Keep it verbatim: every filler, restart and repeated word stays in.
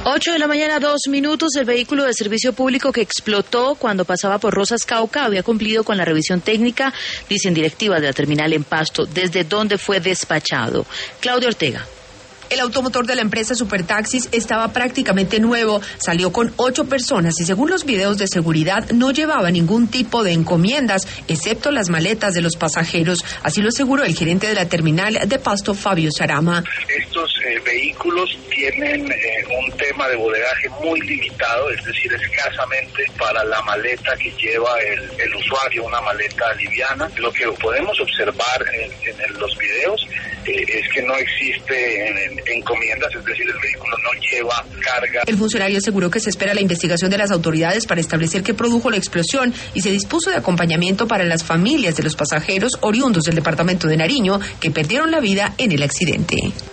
Ocho de la mañana, dos minutos. El vehículo de servicio público que explotó cuando pasaba por Rosas Cauca había cumplido con la revisión técnica, dicen directivas de la terminal en Pasto, desde donde fue despachado. Claudia Ortega. El automotor de la empresa Supertaxis estaba prácticamente nuevo, salió con ocho personas y según los videos de seguridad no llevaba ningún tipo de encomiendas, excepto las maletas de los pasajeros. Así lo aseguró el gerente de la terminal de Pasto, Fabio Sarama. Estos eh, vehículos tienen eh, un tema de bodegaje muy limitado, es decir, escasamente para la maleta que lleva el, el usuario, una maleta liviana. Lo que podemos observar en, en los videos eh, es que no existe en, en encomiendas, es decir, el vehículo no lleva carga. El funcionario aseguró que se espera la investigación de las autoridades para establecer qué produjo la explosión y se dispuso de acompañamiento para las familias de los pasajeros oriundos del departamento de Nariño que perdieron la vida en el accidente.